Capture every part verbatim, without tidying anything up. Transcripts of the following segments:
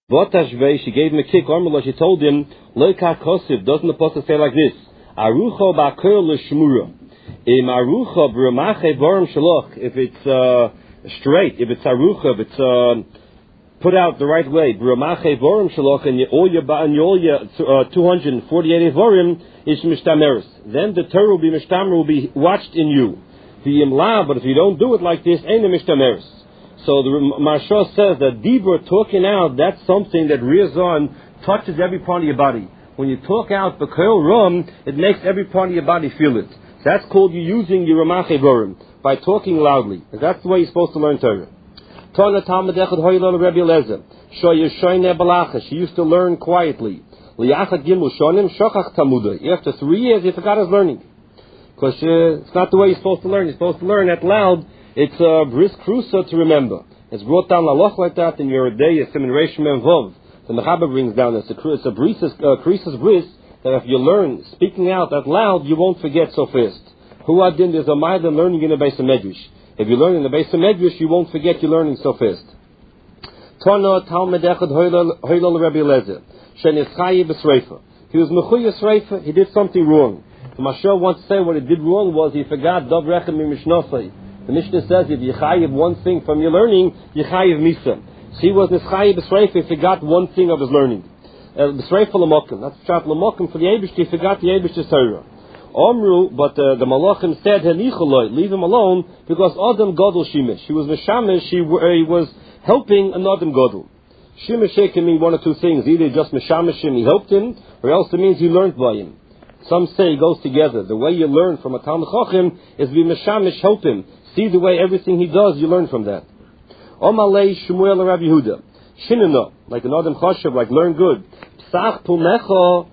Votashvei, she gave him a kick. Armullah, she told him, Loika Kosif, doesn't the pasuk say like this? Arucha ba'ker l'shmura. Im arucha b'ramache vorim shaloch. If it's uh, straight, if it's arucha, if it's uh, put out the right way, b'ramache vorim shaloch, and all your and all your uh, two hundred forty-eight vorim is mishtameres. Then the Torah will be mishtamer, will be watched in you. The imla, but if you don't do it like this, ain't a mishtameres. So the Maharsha says that Dibur, talking out, that's something that rears on, touches every part of your body. When you talk out B'Kol Rum, it makes every part of your body feel it. That's called you using your Ramache Vorim, by talking loudly. That's the way you're supposed to learn Torah. Tana Talmud Echad Hoylol Rebbe Eliezer. Shoye Shoyne Balacha. She used to learn quietly. Liachad Gimel Shonim Shochach Tamuda. After three years, he forgot his learning. Because uh, it's not the way you're supposed to learn. You're supposed to learn out loud. It's a bris krusa to remember. It's brought down laloch like that in your day. It's in Reish Mem Vov. The Mechaber brings down this. It's a bris, uh, krisa's bris that if you learn speaking out that loud, you won't forget so fast. Hu adin, there's a ma'aden learning in the Beis Medrash. If you learn in the Beis Medrash, you won't forget you're learning so fast. Tana Talmud Echad Hoylol Rebbe Eliezer. Shenischayi b'sreifa. He was mechuyas reifa. He did something wrong. The Mashal wants to say what he did wrong was he forgot Dov Rechem Mishnasai. The Mishnah says if you chayiv one thing from your learning, you chayiv misa. So he was nischayiv b'sreifa, he forgot one thing of his learning. B'sreifa l'mokim. That's chat l'mokim for the Eibush, he forgot the Eibush's Torah. Omru, but uh, the Malachim said, Henicholoi, leave him alone, because Adam Godel Shemesh. He was Meshamish, he, uh, he was helping an Adam Godel. Shemesh can mean one or two things. Either just Meshamish him, he helped him, or else it means he learned by him. Some say it goes together. The way you learn from a Talmud Chacham is be Meshamish, help him. See the way everything he does, you learn from that. Omalei Shmuel Rabbi Yehuda. Shinana, like an Adam Chashav, like learn good. Psach Pumecha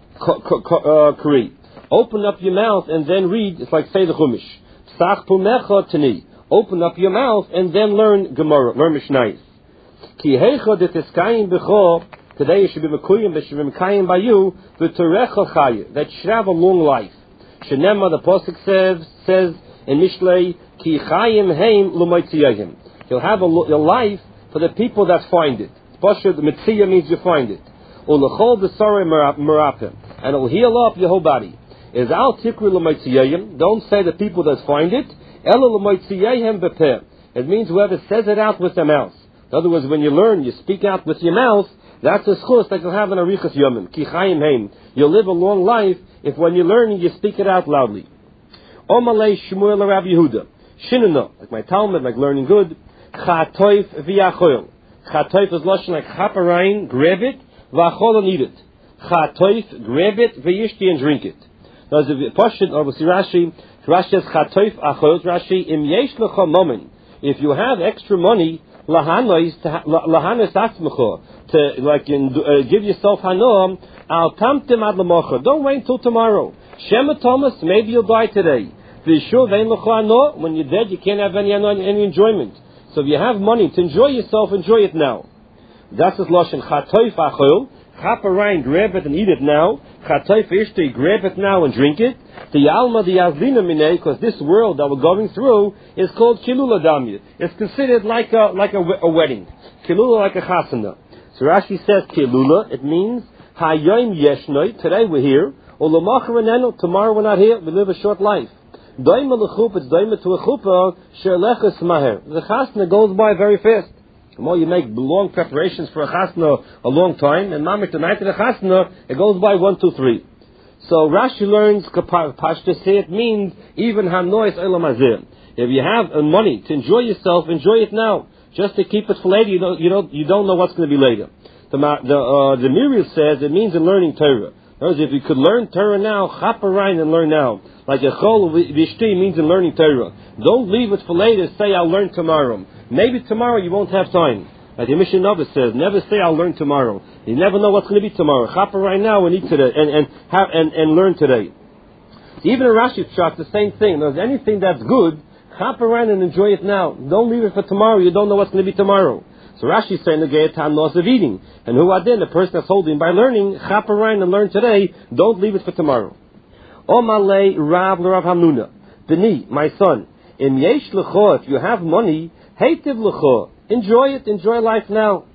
Kri. Open up your mouth and then read. It's like say the Chumash. Psach Pumecha Tani. Open up your mouth and then learn Gemara, learn Mishnayos. Ki Heicha Detiskayim Becho. Today you should be Mekuyim, but should be Mekayim by you. V'Terecha Chaya. That should have a long life. Shenema, the Pasuk says, says in Mishlei, Ki Chayim Heim L'Moitziyahim. He'll have a, a life for the people that find it. Pashut, Mitziyah means you find it. U'Lechol B'Sarei Merapim. And it'll heal up your whole body. Is Al Tikri L'Moitziyahim. Don't say the people that find it. Ela L'Moitziyahim B'Peh. It means whoever says it out with their mouth. In other words, when you learn, you speak out with your mouth. That's a schus that you'll have an Arichas Yomim. Ki Chayim Heim. You'll live a long life if when you're learning, you speak it out loudly. Omalei Shmuel Rabbi Yehuda. Shinana, like my Talmud, like learning good. Chatoif v'yachoil. Chatoif is lashon like chaparayin, grab it, v'achol and eat it. Chatoif, grab it, v'yishti and drink it. Now, as a Pashut, or see Rashi, Rashi says chatoif achol. Rashi im yesh lecha momen. If you have extra money, lahanois lahanos atzmecha to like in, uh, give yourself hanoam. Al tamtim ad lamocha. Don't wait until tomorrow. Shema Thomas, maybe you'll die today. When you're dead, you can't have any, any enjoyment. So if you have money to enjoy yourself, enjoy it now. That's his lashon. Chatoif achol. Chaparayin, grab it and eat it now. Chatoif ishti, grab it now and drink it. The alma the yazlina minei, because this world that we're going through is called kilula damya. It's considered like a like a, a wedding. Kilula like a chasana. So Rashi says kilula. It means hayom yeshnoi. Today we're here. Ulamachar tomorrow we're not here. We live a short life. Daima lechup, it's daima to a chuppah, she'elechas maher. The chasna goes by very fast. The more you make long preparations for a chasna a long time, and mamish the night of the chasna, it goes by one, two, three. So Rashi learns, Pashta say it means, even hanois elam hazeh. If you have money to enjoy yourself, enjoy it now. Just to keep it for later, you don't, you don't, you don't know what's going to be later. The, the, uh, the Miriam says it means in learning Torah. In other words, if you could learn Torah now, chaparayin and learn now. Like a chol v'ishti means in learning Torah. Don't leave it for later. Say I'll learn tomorrow. Maybe tomorrow you won't have time. Like the Mishnah Nova says, never say I'll learn tomorrow. You never know what's going to be tomorrow. Chaparayin now and eat today and and have and, and learn today. Even in Rashi's chart, the same thing. There's anything that's good, chaparayin and enjoy it now. Don't leave it for tomorrow. You don't know what's going to be tomorrow. So Rashi is saying the gay time loss of eating. And who adin, the person that's holding by learning, chaparayin and learn today, don't leave it for tomorrow. Omalei Rav l'Rav Hamnuna. B'ni, my son, im yesh l'cho, if you have money, heitiv l'cho, enjoy it, enjoy life now.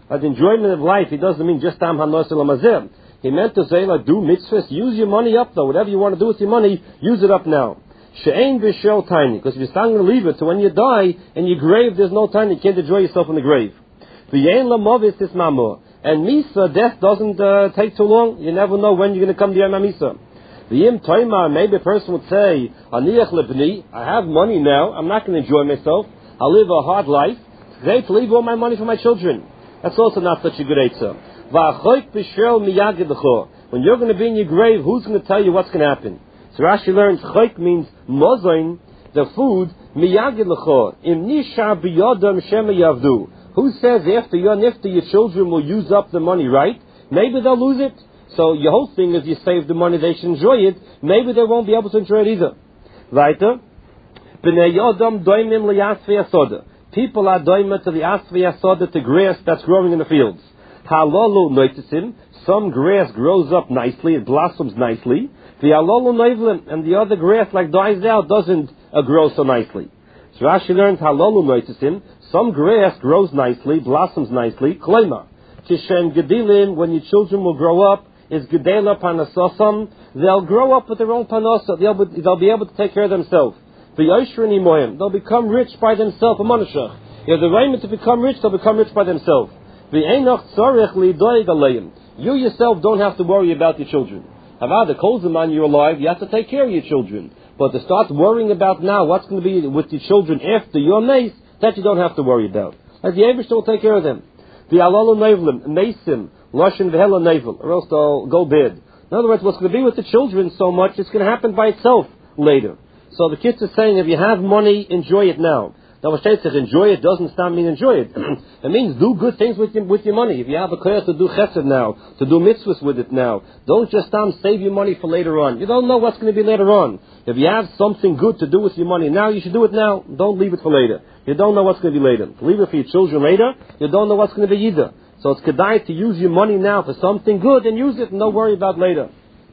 By the enjoyment of life, he doesn't mean just tam hanos elamazim. He meant to say, like, do mitzvahs, use your money up though. Whatever you want to do with your money, use it up now. She'ain v'shel tiny, because if you're starting to leave it, so when you die, in your grave, there's no time, you can't enjoy yourself in the grave. V'yein lamovis is mamor. And Misa, death doesn't uh, take too long. You never know when you're going to come to Yom Misa. V'yim toimar, maybe a person would say, Aniach lebni, I have money now, I'm not going to enjoy myself, I'll live a hard life. It's great to leave all my money for my children. That's also not such a good answer. V'achoik b'shel miyagid l'cho. When you're going to be in your grave, who's going to tell you what's going to happen? So Rashi learns, choik means mozain, the food, miyagid l'cho. Im nisha b'yodam shema yavdu. Who says after your nifta your children will use up the money, right? Maybe they'll lose it. So your whole thing is you save the money, they should enjoy it. Maybe they won't be able to enjoy it either. Weiter. B'nei yodam doimim liyasvei asoda. People are doimim to the asvei asoda, to grass that's growing in the fields. Halolu noitisim. Some grass grows up nicely, it blossoms nicely. The halolu noivlim, and the other grass like dies out doesn't uh, grow so nicely. So Rashi learns halolu noitisim. Some grass grows nicely, blossoms nicely. Klema. Kishem gedilim, when your children will grow up, is gedela panasosam. They'll grow up with their own panasa. They'll be, they'll be able to take care of themselves. V'yoshrin imoyim. They'll become rich by themselves. A manashach. If they're aiming to become rich, they'll become rich by themselves. V'einach tzarech lidoig aleim. You yourself don't have to worry about your children. However, the kolzaman you're alive, you have to take care of your children. But to start worrying about now what's going to be with your children after your mace, that you don't have to worry about. Like the Eibush will take care of them. The alalu nevlim, mesim, lushin v'hela nevel, or else they'll go bad. In other words, what's going to be with the children so much, it's going to happen by itself later. So the kids are saying, if you have money, enjoy it now. Now, what says enjoy it doesn't stop mean enjoy it. It means do good things with your, with your money. If you have a koyach to do chesed now, to do mitzvahs with it now, don't just stop save your money for later on. You don't know what's going to be later on. If you have something good to do with your money now, you should do it now. Don't leave it for later. You don't know what's going to be later. Leave it for your children later. You don't know what's going to be either. So it's kedai to use your money now for something good and use it and don't worry about later.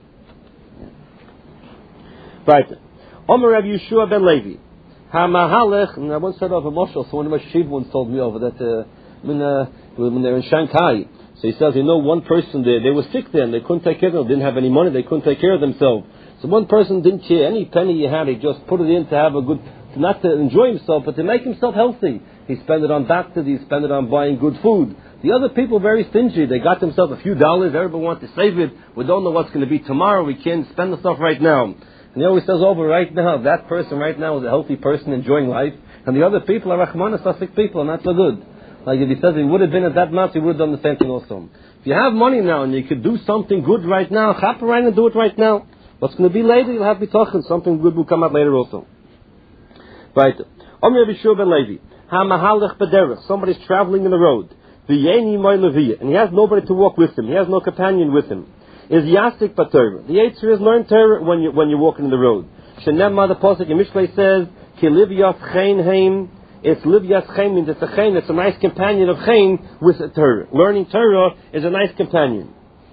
Right. Omer Rav Yeshua ben Levi. HaMahalech, and I once said of a Moshel, so one of my Shiv once told me over that uh, when, uh, when they were in Shanghai. So he says, you know, one person there, they were sick then, they couldn't take care of them, didn't have any money, they couldn't take care of themselves. So one person didn't care any penny he had, he just put it in to have a good, to not to enjoy himself, but to make himself healthy. He spent it on doctors, he spent it on buying good food. The other people very stingy, they got themselves a few dollars, everybody wants to save it, we don't know what's going to be tomorrow, we can't spend the stuff right now. And he always says over right now, that person right now is a healthy person enjoying life, and the other people are Rahmanas, are sick people, are not so good. Like if he says he would have been at that month, he would have done the same thing also. If you have money now and you could do something good right now, chap around and do it right now. What's going to be later, you'll have to be talking, something good will come out later also. Right. Omer Rav Yeshua ben Levi. Ha-mahalech b'derech. Somebody's traveling in the road. V'yeni moy leviyah. And he has nobody to walk with him. He has no companion with him. Is yastik b'Torah. The answer is learn Torah when, you, when you're walking in the road. Shenemma, the Pasuk in Mishlei says, Ki livyas chen heim. It's livyas chen means it's a chen, it's a nice companion of chen with a Torah. Learning Torah is a nice companion.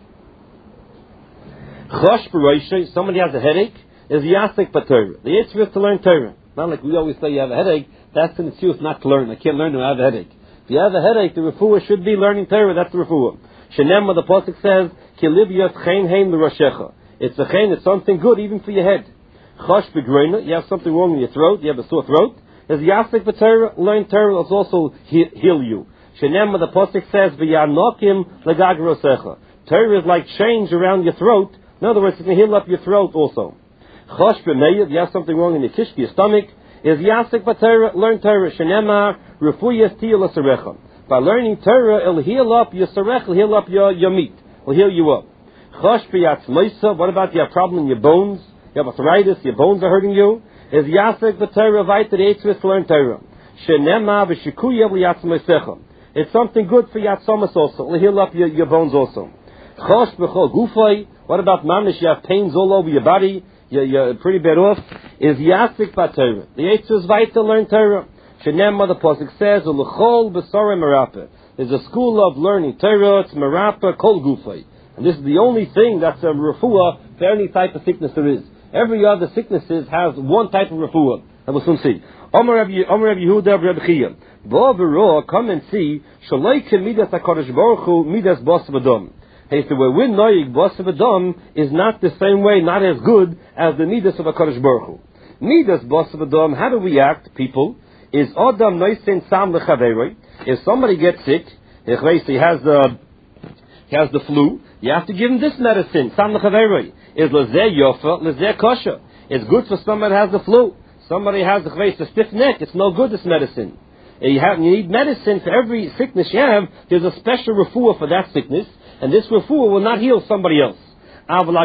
Chosh b'roishay, somebody has a headache, is yastik b'Torah. The answer is to learn Torah. Not like we always say you have a headache, that's an excuse not to learn. I can't learn when I have a headache. If you have a headache, the refuah should be learning Torah, that's the refuah. Shenemma, the Pasuk says, Ki livyas chen heim l'roshecha. It's a chen, it's something good even for your head. Chosh b'groina, you have something wrong in your throat, you have a sore throat. Is yastik b'Torah, learn Torah, will also he- heal you. Shenemma, the Pasuk says, V'yanokim l'gagrosecha. Torah is like chains around your throat. In other words, it can heal up your throat also. Chosh b'meyav, you have something wrong in your kishki, your stomach. Is yastik b'Torah, learn Torah. Shenemma, refuyas tiyah l'sarecha. By learning Torah, it'll heal up your sarech, it'll heal up your, your meat. It'll heal you up. Chosh b'yatzmoisa, what about you have a problem in your bones? You have arthritis, your bones are hurting you. Is yasik b'Torah vayta the eitzvus to learn Torah. Shenema v'shikuya v'yatzmoisecha. It's something good for yatzomas also. It'll heal up your, your bones also. Chosh b'chol gufay, what about mamish, you have pains all over your body, you're, you're pretty bad off. Is yasik b'Torah. The eitzvus vayta to learn Torah. Shenemma, the Pasuk says, U'lechol b'sorei merapeh. There's a school of learning Torah, it's merapeh kol gufay. And this is the only thing that's a refuah for any type of sickness there is. Every other sicknesses has one type of refuah. That we'll soon see. Omer Rabbi Yehuda Rabbi Chia. Bo come and see. Shaloi ke midas HaKadosh Baruch Hu midas bas v'dam. Hey, so where we're noyig bas v'dam is not the same way, not as good as the midas of HaKadosh Baruch Hu. Midas bas v'dam. How do we act, people? Is Adam noisen sam lechaveroi. If somebody gets sick, he has the he has the flu, you have to give him this medicine. Sam lechaveroi. Is lezeh yofa, lezeh kosher. It's good for somebody that has the flu. Somebody has a stiff neck. It's no good, this medicine. You, have, you need medicine for every sickness you have. There's a special refuah for that sickness, and this refuah will not heal somebody else. But the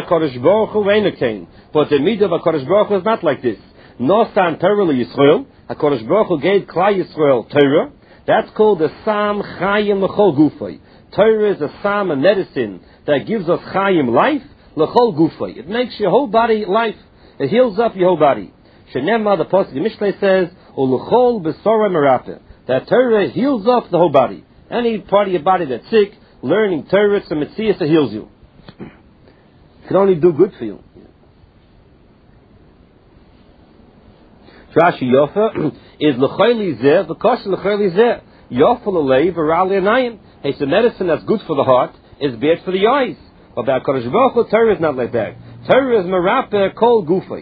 midah of HaKadosh Baruch Hu is not like this. Nosan Torah Yisrael. HaKadosh Baruch Hu gave Klal Yisrael Torah. That's called the Sam Chayim L'chol Gufay. Torah is a Sam, a medicine that gives us Chayim, life, L'chol Gufay. It makes your whole body life. It heals up your whole body. Shenema, the Pasuk, the Mishlei says, Uluchol B'sora Merapeh. That Torah heals up the whole body. Any part of your body that's sick, learning Torah, it's a Metzias that heals you. It can only do good for you. Rashi Yofa is L'chayli Zeh, V'kosh L'chayli Zeh. Yofa L'lei, V'rali Anayim. It's a medicine that's good for the heart, it's bad for the eyes. But by HaKadosh Baruch Hu, Torah is not like that. Torah is Merapeh Kol Gufay.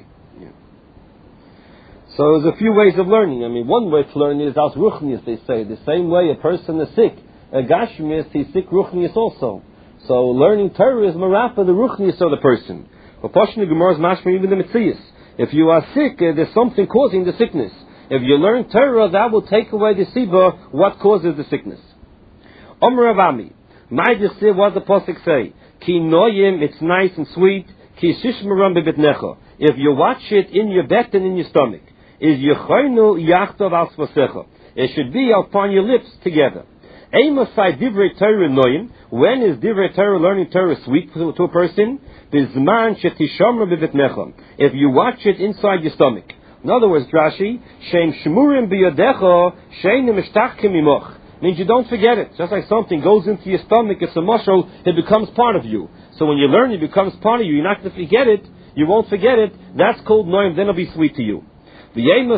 So there's a few ways of learning. I mean, one way to learn is as ruchnius, they say. The same way a person is sick, a gashmius, he's sick ruchnius also. So learning Torah is marapa, the ruchnius of the person. But Pashni Gemara is mashma even the Metzias. If you are sick, uh, there's something causing the sickness. If you learn Torah, that will take away the siba, what causes the sickness. Omer Avami, my desir, what the Pasuk say? Ki noyim, it's nice and sweet. Ki shishmaram bebitnecha. If you watch it in your bet and in your stomach. Is Yechoinu Yachtov Al Svasecha. It should be upon your lips together. Eimasai Divrei Torah Noyim. When is Divrei Torah, learning Torah, sweet to, to a person? Bizman Shetishamra B'Vitnecha. If you watch it inside your stomach. In other words, Rashi, Shem Shmurim B'Yadecha Shein Mishtachkim Imoch. Means you don't forget it. Just like something goes into your stomach, it's a mushroom, it becomes part of you. So when you learn, it becomes part of you. You're not going to forget it. You won't forget it. That's called Noyim. Then it'll be sweet to you. And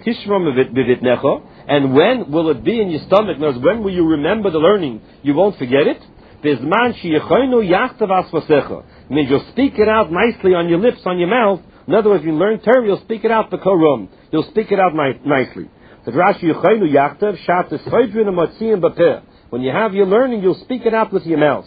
when will it be in your stomach? Knows when will you remember the learning? You won't forget it. Means you'll speak it out nicely on your lips, on your mouth. In other words, when you learn Torah, you'll speak it out the korum. You'll speak it out ni- nicely. When you have your learning, you'll speak it out with your mouth.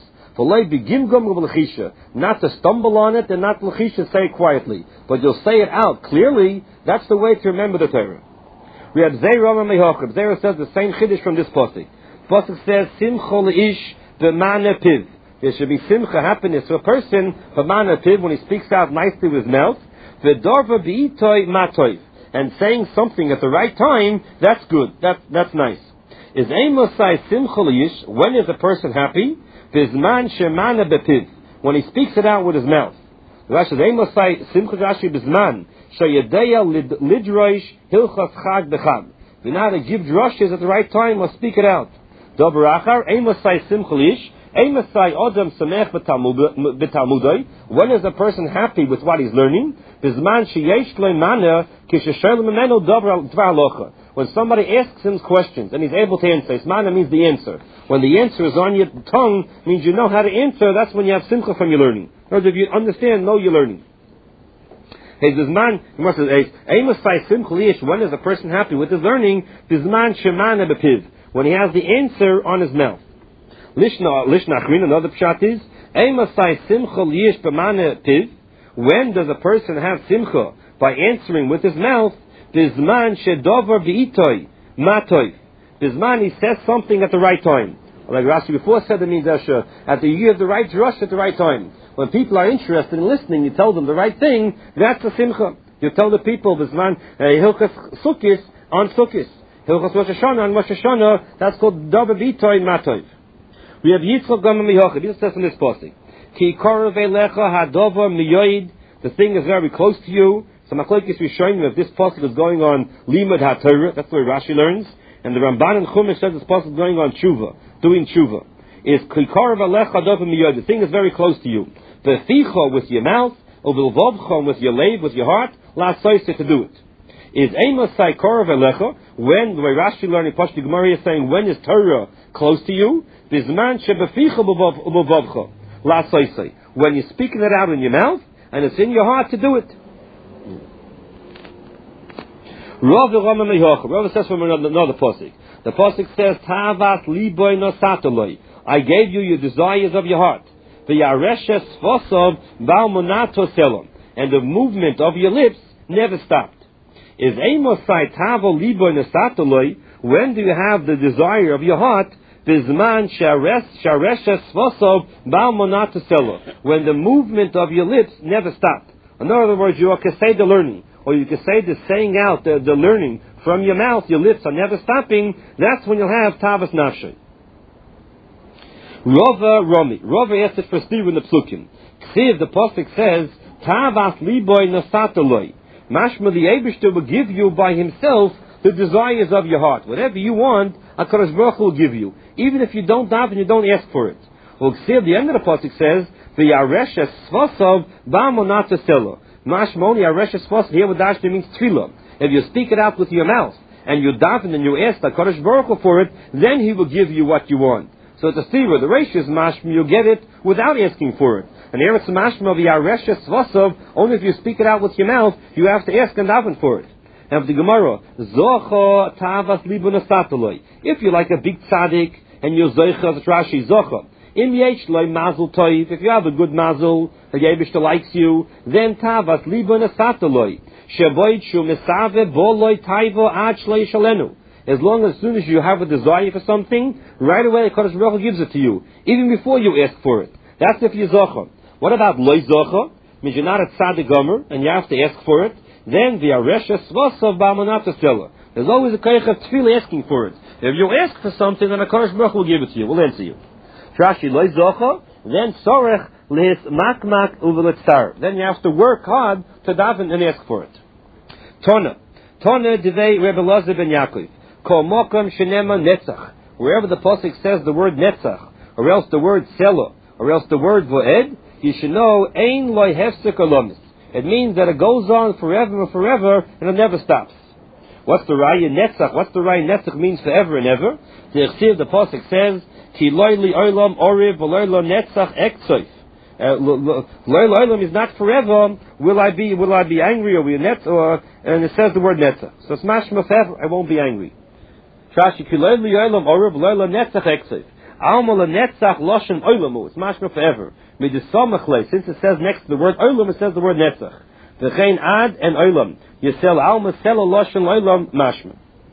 Not to stumble on it and not l'chisha, say it quietly. But you'll say it out clearly. That's the way to remember the Torah. We have Zerah and Mehochab. Zerah says the same chiddush from this pasuk. Pasuk says, Simcha le'ish b'mana piv. There should be simcha, happiness to a person, b'mana piv, when he speaks out nicely with his mouth. V'darva b'itoi matoiv. And saying something at the right time, that's good. That, that's nice. Is Eimosai simcha le'ish, when is a person happy? Bizman shemana bepiv, when he speaks it out with his mouth. Rashi Eimosai simcha Rashi bizman shayedeya lidroish hilchas chag bechag. You know how to give drushes at the right time or speak it out. Dober achar Eimosai simcha lish Eimosai odam samech b'talmudai. When is a person happy with what he's learning? Bizman sheyesh leimana kishashel memeno dober dvar locha. When somebody asks him questions and he's able to answer, Ismana means the answer. When the answer is on your tongue, means you know how to answer, that's when you have simcha from your learning. In other words, if you understand, know your learning. Hey, Bizman, when is a person happy with his learning? Bizman shemana bepiv, when he has the answer on his mouth. Lishna, Lishna Achrin, another pshat is, Eimasai simcha liyesh b'mana piv, when does a person have simcha? By answering with his mouth. Bizman shedover b'itoi matoi. Bizman, he says something at the right time. Like Rashi before said, it means that at the you have the right drush at the right time. When people are interested in listening, you tell them the right thing. That's the simcha. You tell the people Bizman hilchas sukkis on sukkis, hilchas Rosh Hashanah on Rosh Hashanah. That's called dover b'itoi matoi. We have Yitzchak Gam Mihochad. This says in this passage, Ki korav elecha hadover miyoid. The thing is very close to you. So Machlokes is showing if this pasuk is going on Limud HaTorah, that's where Rashi learns, and the Ramban and Chumash says this pasuk is going on Tshuva, doing Tshuva. Is Klikarav Alecha Dov Miyod, the thing is very close to you. Beficha with your mouth, Uvilvovcha with your lave, with your heart, La Soise to do it. Is Emasai Korov Elecha, when, the way Rashi learning Pashto Gemara is saying, when is Torah close to you? Bizman Shebeficha Ubavavcha. Last I say, when you're speaking it out in your mouth, and it's in your heart to do it. Rav Rav says from another, another pasuk. The pasuk says, "Tavas liboy nosatoloi." I gave you your desires of your heart. V'yareshes fosov balmonato selom, and the movement of your lips never stopped. Is emosai tavo liboy nosatoloi? When do you have the desire of your heart? Bizman shareshes fosov balmonato selom, when the movement of your lips never stopped. In other words, you can say the learning. Or you can say the saying out, the, the learning from your mouth, your lips are never stopping. That's when you'll have Tavas Nafshay. Rova Romi. Rova asked it for Steve in the Psukim. Ksiv, the Pasuk says, Tavas Liboy Nasatoloi. Mashma, the Eibishter will give you by himself the desires of your heart. Whatever you want, HaKadosh Baruch Hu will give you. Even if you don't daven, you don't ask for it. Well, Ksiv, the end of the Pasuk says, V'yaresh Svasov Ba'monata Selo. Mashmoni Areshes Fos here with Dashti means tefillah. If you speak it out with your mouth and you daven and you ask the Kodesh Baruch Hu for it, then He will give you what you want. So it's a stira. The ratio is mashma. You get it without asking for it. And here it's a mashma of the Areshes Fosov. Only if you speak it out with your mouth, you have to ask and daven for it. Now the Gemara, Zocha Tavas Libun Asatoloi. If you're like a big tzaddik and you're Zocha, it's Rashi Zocha. Im yesh loy mazel toiv, if you have a good mazel, the Yebishter likes you, then tavas libon asatoloi, sheboit shu mesave boloi taivo ad shloi shalenu. As long as soon as you have a desire for something, right away the Kodesh Baruch Hu gives it to you, even before you ask for it. That's if you're zocha. What about loy zocha? Means you're not a tzaddik gomer, and you have to ask for it. Then the aresha svasav ba'amonata stella. There's always a koyach of tefillah asking for it. If you ask for something, then the Kodesh Baruch Hu will give it to you. We'll answer you. Rashi loy zocha, then sorech lehis makmak uvelitzar. Then you have to work hard to daven and ask for it. Tona, Tona divei Rebbe Elazar ben Yaakov. Kol mokom shenema netzach. Wherever the pasuk says the word netzach, or else the word selo, or else the word voed, you should know ein loy hefsek olomis. It means that it goes on forever and forever, and it never stops. What's the raya netzach? What's the raya netzach means forever and ever? The Echsiv, the pasuk says, Ki loy li olam oriv v'loy lo netzach eksoif. Loy lo olam is not forever. Will I be? Will I be angry? Or will net? Or and it says the word netzach. So it's mashma forever. I won't be angry. Trashi ki loy li olam oriv v'loy lo netzach eksoif. Alma lo netzach loshen olamu. It's mashma forever. Midisamachle. Since it says next to the word olam, it says the word netzach. V'chein ad and olam. Yisel alma sela loshen olam mashma.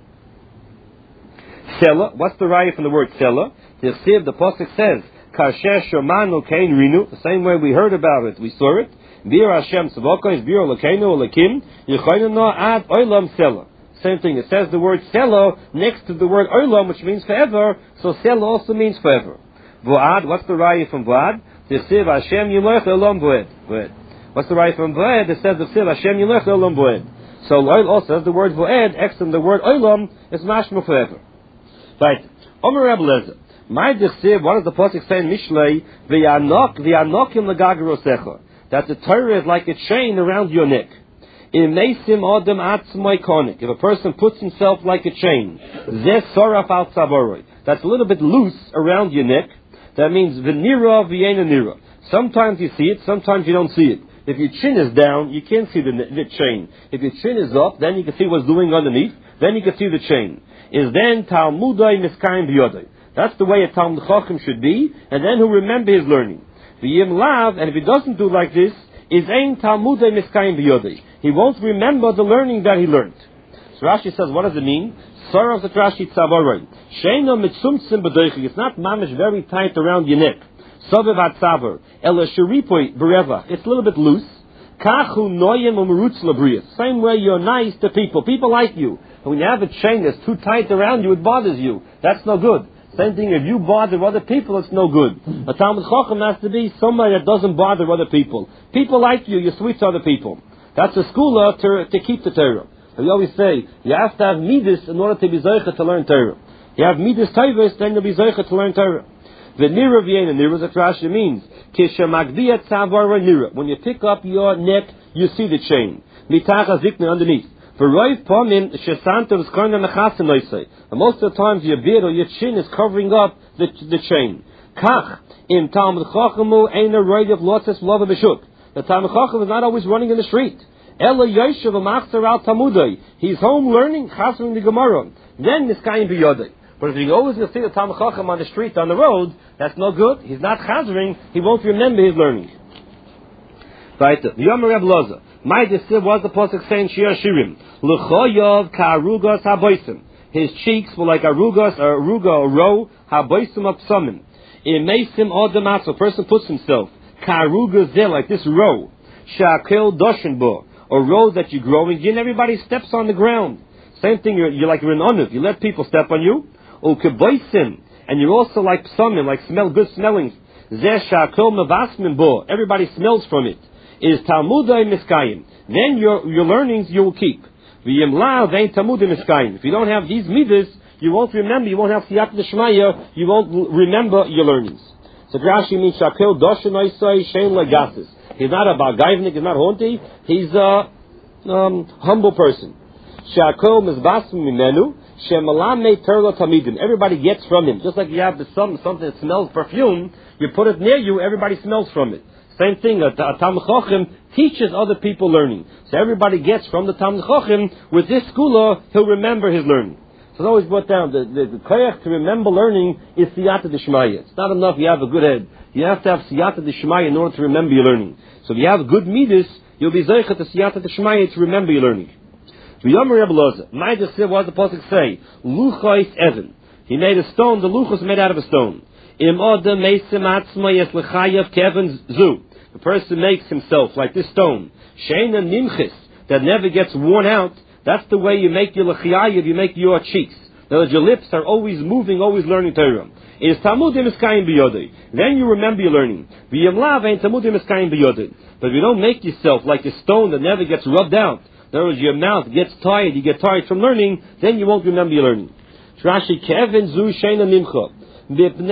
Sela. What's the raya from the word sela? The Chsiv, the pasuk says, "Kasher shomanu kein rinu." The same way we heard about it, we saw it. Bir Hashem tzavokos, bir Elokeinu Elokim, yichayinu ad olam sela. Same thing. It says the word sela next to the word olam, which means forever. So sela also means forever. Voad. What's the raya from voad? The Chsiv Hashem yilech olam voed. Voed. What's the raya from voed? It says the Chsiv Hashem yilech olam voed. So oil also says the word voed next to the word olam is mashma forever. Right. Omer Rebbe Elazar. My Dichsiv, what does the pasuk say in Mishlei? V'yanok, v'yanokim l'gagarosecha. That the Torah is like a chain around your neck. Imeisim adam atzmai konik. If a person puts himself like a chain, zeh soraf al tzavoroi. That's a little bit loose around your neck. That means v'nira v'yena nira. Sometimes you see it, sometimes you don't see it. If your chin is down, you can't see the, the chain. If your chin is up, then you can see what's doing underneath. Then you can see the chain. Is then talmudai miskayim b'yodai. That's the way a Talmud Chacham should be, and then he'll remember his learning. V'yim lav, and if he doesn't do like this, is ein Talmudai miskayim b'yodai. He won't remember the learning that he learned. So Rashi says, what does it mean? Sarav the Rashi tzavaroi. Sheino mitzumtzim b'doichi. It's not mamish very tight around your neck. Sovev atzavar. Ela sheripoi berevach. It's a little bit loose. Kachu noyim u'merutz labriyas. Same way you're nice to people. People like you. And when you have a chain that's too tight around you, it bothers you. That's no good. Same thing, if you bother other people, it's no good. A Talmud Chacham has to be somebody that doesn't bother other people. People like you, you're sweet to other people. That's a schooler to, to keep the Torah. We always say, you have to have midas in order to be zeicha to learn Torah. You have midas taivos, then you'll be zeicha to learn Torah. The nira v'yena nira, that Rashi means, kisha magdiya tzavara nira. When you pick up your neck, you see the chain. Mitacha zikna underneath. And most of the times your beard or your chin is covering up the, the chain. Kach, in Talmud Chachamu, ain't a right of lotus love b'shuk. The Talmud Chacham is not always running in the street. Ela Yoshev Amachzer al Talmudai. He's home learning, chasering the Gemara. Then Niskayim b'yodai. But if you always see the Talmud Chacham on the street, on the road, that's no good. He's not chasering. He won't remember his learning. Right. The Yomer Reb Loza. My desib was the pasuk saying Shir Shirim. L'choyov ka'arugas haboisim. His cheeks were like arugas, or aruga, a row, haboisim of psamim. Imeisim odamas. A person puts himself ka'arugas there, like this row. Sha'kel doshenbo. A row that you're growing in, everybody steps on the ground. Same thing, you're, you're like you're an onuv. You let people step on you. U'keboisim. And you're also like psamim, like smell, good smelling. Zeh sha'kel mevasmin bo. Everybody smells from it. Is Talmudai Miskayim. Then your your learnings you will keep. V'yimla vein Talmudai Miskayim. If you don't have these midas, you won't remember. You won't have Siyat D'Shmaya. You won't remember your learnings. So Rashi means Shakel Doshen Oisai Shein Legasis. He's not a Bagayvnik. He's not Honti. He's a um, humble person. Shakel Mizbasim Mimenu Shemalame Terla Tamidim. Everybody gets from him. Just like you have the some something that smells perfume, you put it near you. Everybody smells from it. Same thing, a, a Talmud Chacham teaches other people learning. So everybody gets from the Talmud Chacham, with this skula, he'll remember his learning. So it's always brought down, the, the, the koyach to remember learning is siyata d'shmaya. It's not enough you have a good head. You have to have siyata d'shmaya in order to remember your learning. So if you have good midas, you'll be zeichet to siyata d'shmaya to remember your learning. V'yomer Rebbe Loza, my desib was the pasuk say, luchos evan. He made a stone, the luchos made out of a stone. Im odem meisim atzma yes lechayav kevin zu. The person makes himself like this stone, sheina nimchis, that never gets worn out. That's the way you make your lechayav, you make your cheeks. In other words, your lips are always moving, always learning Torah. It is Talmudim Miskayim b'yodei. Then you remember your learning. V'yamlav ain't Talmudim Miskayim b'yodei. But if you don't make yourself like a stone that never gets rubbed out, in other words, your mouth gets tired, you get tired from learning, then you won't remember your learning. Rashi kevin zu sheina nimcha. Even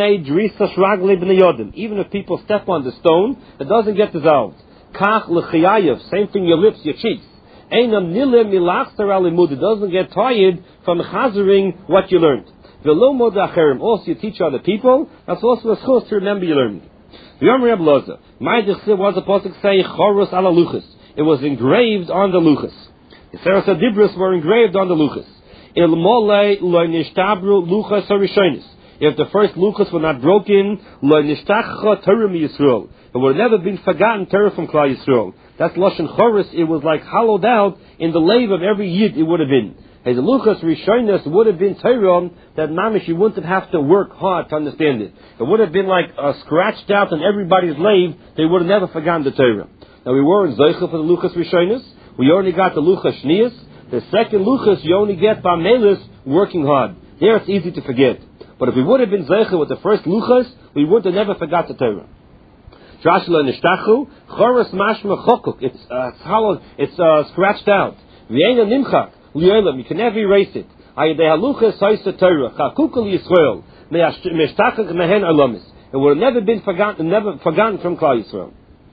if people step on the stone, it doesn't get dissolved. Kach l'chayav, same thing, your lips, your cheeks. It doesn't get tired from chazering what you learned. Also, you teach other people. That's also a schos to remember your learning. My dechsiv was a pasuk say chorus ala luchas. It was engraved on the luchas. The Seras Adibros were engraved on the luchas. Il mole lo nishtabru luchas harishonis. If the first luchas were not broken, lo nishtachcha Torah mi Yisrael. It would have never been forgotten Torah from Klal Yisrael. That's Lashon Chorus. It was like hollowed out in the lave of every yid. It would have been. As the luchas rishonis would have been Torah that mamish you wouldn't have to work hard to understand it. It would have been like uh, scratched out in everybody's lave. They would have never forgotten the Torah. Now we weren't zeicha for the luchas rishonis. We only got the luchas shnias. The second luchas you only get by melis working hard. There it's easy to forget. But if we would have been zeicha with the first luchas, we would have never forgot the Torah. Drashla nishtachu chorus mashma chokuk. It's uh, it's hollow. It's uh, scratched out. V'yeina nimchak li'olam. You can never erase it. Ayidei haluchas ha'isa Torah chakukul Yisrael me'ashtachak mehen alamis. It would have never been forgotten, never forgotten from Klal Yisrael.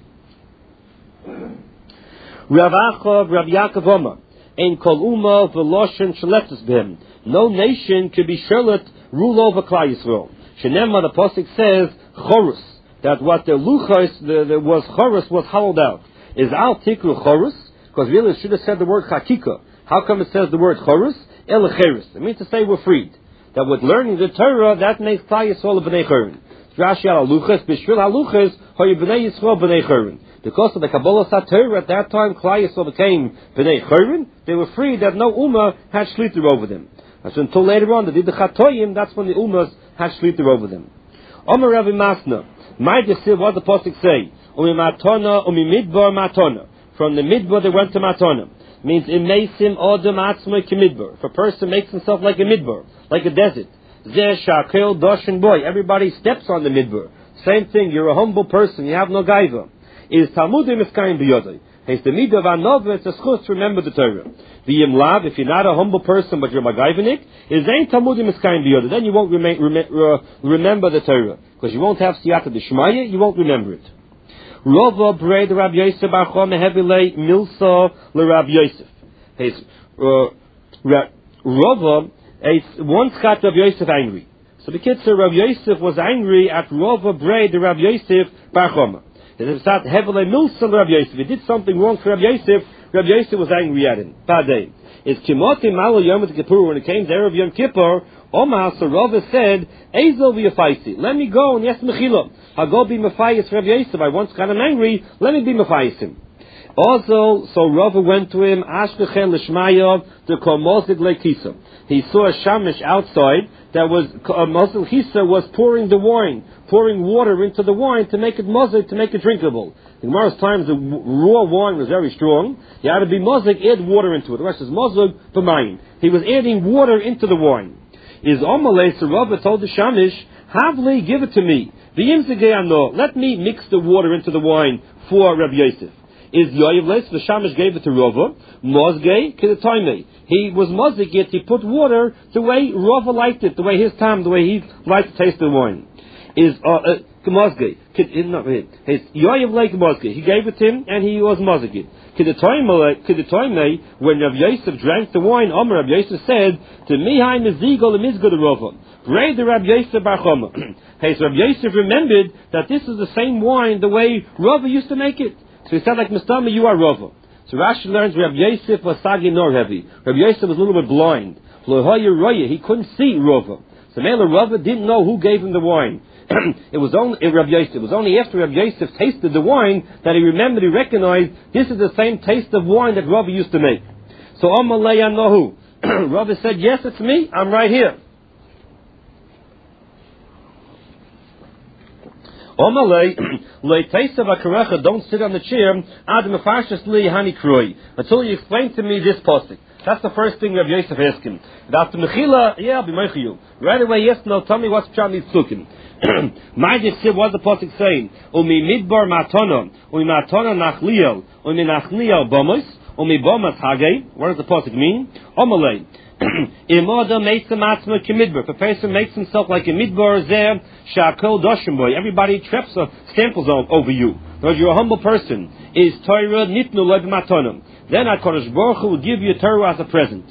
Rav Achav, Rav Yaakov Omar, ein kol uma v'loshen sheletus b'hem. No nation could be shelet rule over Klal Yisrael. Shenemar, the pasuk says chorus, that what the luchos the, the was chorus was hollowed out. Is al tikru chorus? Because really it should have said the word chakika. How come it says the word chorus? Elecheris. It means to say we're freed. That with learning the Torah, that makes Klal Yisrael b'nei chorin. Rashi al luchos b'shvil haluchos hoy b'nei Yisrael b'nei chorin. Because of the Kabbalah Satorah, at that time, Klal Yisrael became b'nei chorin. They were free that no Ummah had shliter over them. And so until later on, they did the Chatoyim, that's when the Ummahs had shliter over them. Omer Ravi Masna, my desir, what the pasuk say? Umi matona, umi midbar matona. From the midbar they went to matona. Means in meisim odem atzmai kemidbar. If a person makes himself like a midbar, like a desert. Zeh shakel doshen boy. Everybody steps on the midbar. Same thing, you're a humble person, you have no gaiva. Is Talmudim Miskayim b'yodai. It's the midah of anova, it's a schus to remember the Torah. V'yim lav, if you're not a humble person but you're magayvanik, is ain't Talmudim Miskayim b'yodai. Then you won't rem- rem- uh, remember the Torah. Because you won't have siyata d'shmaya, you won't remember it. Rova braid Rabbi Yosef Bar Choma Hevilei Milsa LeRabbi Yosef. uh, Rava, once got Rav Yosef angry. So the Kitzur, Rav Yosef was angry at Rava Braid, the Rav Yosef Bar Choma. He did something wrong for Rav Yosef. Rav Yosef was angry at him. Padei. It's Kimoti Malo Yom Kippur. When it came to Erev Yom Kippur, Omar, so Rava said, Ezel v'yafaisi. Let me go and yes mechila. I'll go be mefayis Rav Yosef. I once got him angry. Let me be mefayis him. Also, so Rava went to him, Ashkechen l'shmayav, to call Mosig lekisa. He saw a shamish outside that was, uh, Mosig Chisa was pouring the wine, pouring water into the wine to make it Mosig, to make it drinkable. In Gemara's times, the raw wine was very strong. He had to be Mosig, add water into it. The rest is Mosig, b'mayim. He was adding water into the wine. Is Omalei, so Rava told the shamish, Havli, give it to me. V'yimzegei, let me mix the water into the wine for Rabbi Yosef. Is Yoyevles, the Shamish gave it to Rava, Mozgei, Kedetaimei. He was Mozik it, he put water the way Rava liked it, the way his time, the way he liked to taste the wine. Is, uh, uh Mozgei, not his Yoyevle Mozgei. He gave it to him, and he was Mozik it. Kedetaimei, when Rav Yosef drank the wine, Omer Rav Yosef said, to Mihai Mezigol and Mizgod Rava. Pray the Rav Yosef Bar Choma. Hey, so Rav Yosef remembered that this is the same wine, the way Rava used to make it. So he said, like Mustama, you are Rava. So Rashi learns Rav Yosef was Sagi nor heavy. Rav Yosef was a little bit blind. He couldn't see Rava. So Mela Rava didn't know who gave him the wine. It was only Rav Yosef. It was only after Rav Yosef tasted the wine that he remembered, he recognized this is the same taste of wine that Rava used to make. So Amalei Nohu. Rava said, yes, it's me. I'm right here. Omalei, don't sit on the chair until you explain to me this pasuk. That's the first thing Rav Yosef asked him. After Mechila, yeah, I'll be Mechiyu. Right away, yes, no, tell me what's Pshat Nitzukim. My Yisib, what's the pasuk saying? Umi midbar matana, umi matana nachliel, umi nachliel bomus, umi bomus hagei. What does the pasuk mean? Omalei. If a person makes himself like a midbar zeh shakol doshim boy, everybody traps or samples over you. Because you're a humble person. Is Torah nitnu lev matonam. Then HaKadosh Baruch Hu will give you Torah as a present.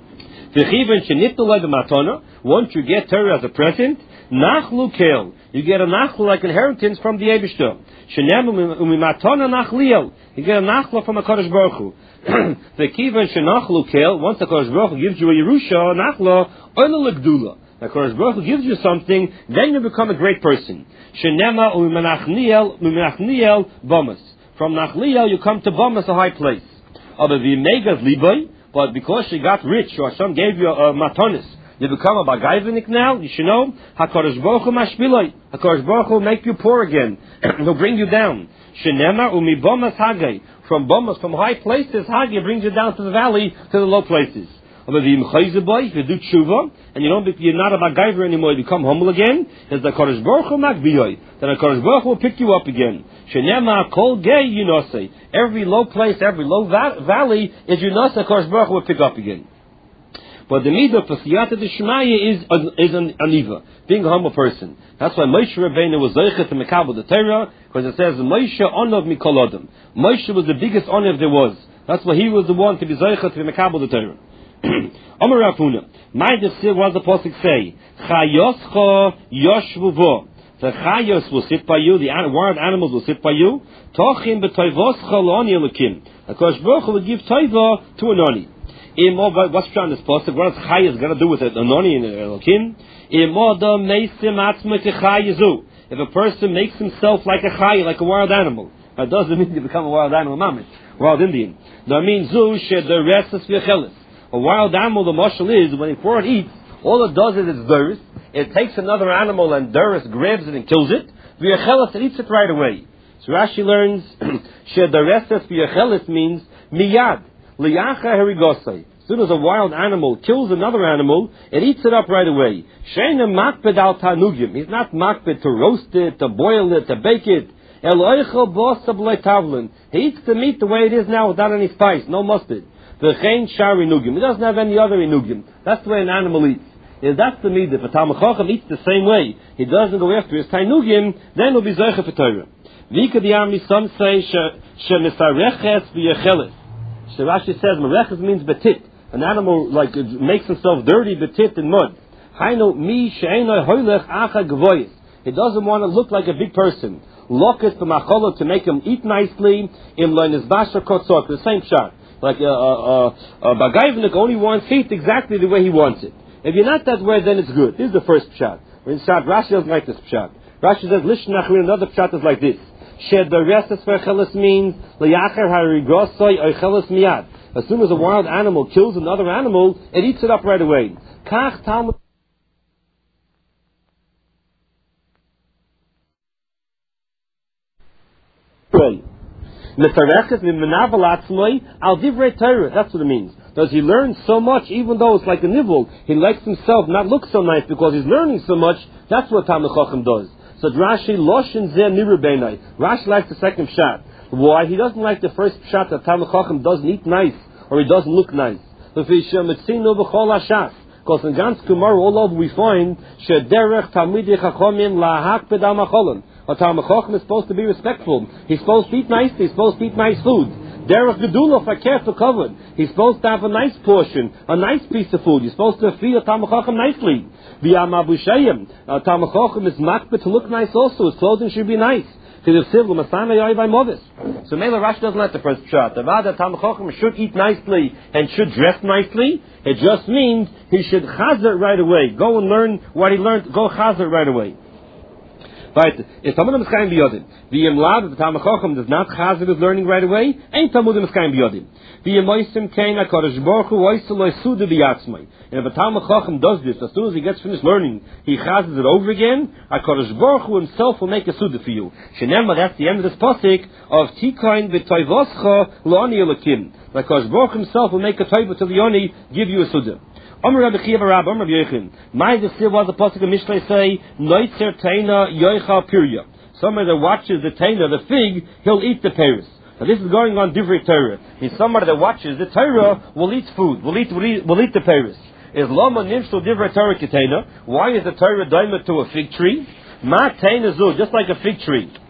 Once you get Torah as a present, nachlu kel, you get a nachlu like inheritance from the Eibishter. Shenem umimatona nachliel, you get a nachlu from HaKadosh Baruch Hu. The kivan shenachlu kel, once HaKadosh Baruch Hu gives you a Yerusha, nachla, oila legdula. HaKadosh Baruch Hu gives you something, then you become a great person. Shenema umimanachniel, umimanachniel bomas. From nachliel you come to bomas, a high place. But because she got rich, or Hashem gave you a, a matonis, you become a bagayvenik now, you should know, HaKadosh Baruch Hu mashpiloi. HaKadosh Baruch Hu will make you poor again. He'll bring you down. Shenema umi bomas hagay. From bomas, from high places, hagay brings you down to the valley, to the low places. If you do tshuva, and you don't, you're not a bagayver anymore, you become humble again, is the HaKadosh Baruch Hu magbiyoi. Then HaKadosh Baruch Hu will pick you up again. Shenema kol gay yunose. Every low place, every low va- valley is yunose, HaKadosh Baruch Hu will pick up again. But the midah for siyata d'shmaya is is an aniva, being a humble person. That's why Moshe Rabbeinu was zeicha to mekabel the Torah, because it says Moshe onav mikol adam. Moshe was the biggest onav there was. That's why he was the one to be zeicha to mekabel the Torah. Amar Rafuna, my desir was the pasuk say, Chayoscha yoshvu vo. The chayos will sit by you, the wild animals will sit by you. Tochim b'toivoscha l'oni elokim. HaKadosh Baruch Hu will give toiva to an oni. What's trying this pasuk? What does chayos got to do with it? An oni and elokim? If a person makes himself like a chay, like a wild animal, that doesn't mean you become a wild animal, mamish, wild Indian. That means zu shed the rest of v'chelis. A wild animal, the mashal is, when before it eats, all it does is it's durst. It takes another animal and durst grabs it and kills it. V'yechelis, it eats it right away. So Rashi learns, shed the rest of v'yechelis means miyad, liyacha herigosai. As soon as a wild animal kills another animal, it eats it up right away. Sheina makbed al tanugim. He's not makbed to roast it, to boil it, to bake it. Eloichel bosa b'lei tavlin. He eats the meat the way it is now without any spice, no mustard. V'chein shari nugim. He doesn't have any other inugim. That's the way an animal eats. If that's the midah. If a Talmud Chacham eats the same way, he doesn't go after his tainugim, then he'll be zeicha for Torah. V'ika di'ami, some say, she misareches v'yecheles. So Rashi says, mereches means betit. an animal like makes himself dirty, betit in mud. Hainu mi she'ena hoylech acha gvois. He doesn't want to look like a big person. Lokus b'macholo, to make him eat nicely. Im lo nizbasher kotzot, the same shot. Like a, a, a, a bagayvnik only wants feet exactly the way he wants it. If you're not that way, then it's good. This is the first pshat. In shot, Rashi doesn't like this pshat. Rashi says, Lishnachrin, another pshat is like this. Shed the rest for chelis means, Leyacher harigosoi oichelis miyad. As soon as a wild animal kills another animal, it eats it up right away. Kach Talmud. That's what it means. Does he learn so much, even though it's like a nivul? He likes himself not look so nice because he's learning so much. That's what Talmud Chacham does. So Rashi loshin zeh nirubenai. Rashi likes the second shot. Why? He doesn't like the first shot that Talmud Chacham doesn't eat nice or he doesn't look nice. Because in Gans Kumar all over we find shederech talmidei chachamim lahak bedam acholim. A Talmud Chacham is supposed to be respectful. He's supposed to eat nicely. He's supposed to eat nice food. Derech gedula for careful covered. He's supposed to have a nice portion, a nice piece of food. You're supposed to feed a Talmud Chacham nicely. V'yam abushayim. A Talmud Chacham is makbet to look nice also. His clothing should be nice. So Mela Rashi doesn't like the first shot. The Vada Talmud Chacham should eat nicely and should dress nicely. It just means he should chazer right away. Go and learn what he learned. Go chazer right away. Right? If Talmudim is kain biyodim, v'yem lav, if the Talmud Chacham does not chazer his learning right away, ain't Talmudim is kain biyodim. V'yem oisim kain HaKadosh Baruch Hu oisel loisudu b'yatzmai. And if a Talmud Chacham does this, as soon as he gets finished learning, he chazes it over again, HaKadosh Baruch Hu himself will make a suda for you. Shenemar, that's the end of this pasuk of Tikain v'toivoscha lo'ani elakim. HaKadosh Baruch Hu himself will make a toiva to the Yoni, give you a suda. Amar Rabbi Chiya Barab, Amar Rabbi Yechim. My desir was the pasuk of Mishlei say, Noitzer Teina Yoicha Pirya. Somebody that watches the Teina, the fig, he'll eat the pears. Now this is going on Divrei Torah. He's somebody that watches the Torah will eat food, will eat, will eat, will eat the pears. Is Lama Nimshul Divrei Torah Ketena? Why is the Torah diamond to a fig tree? Ma Teina Zu, just like a fig tree.